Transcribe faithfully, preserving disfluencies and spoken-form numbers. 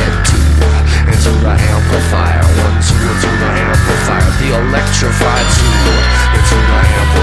get two into the amplifier, one, two into the amplifier, the electrified two into the amplifier.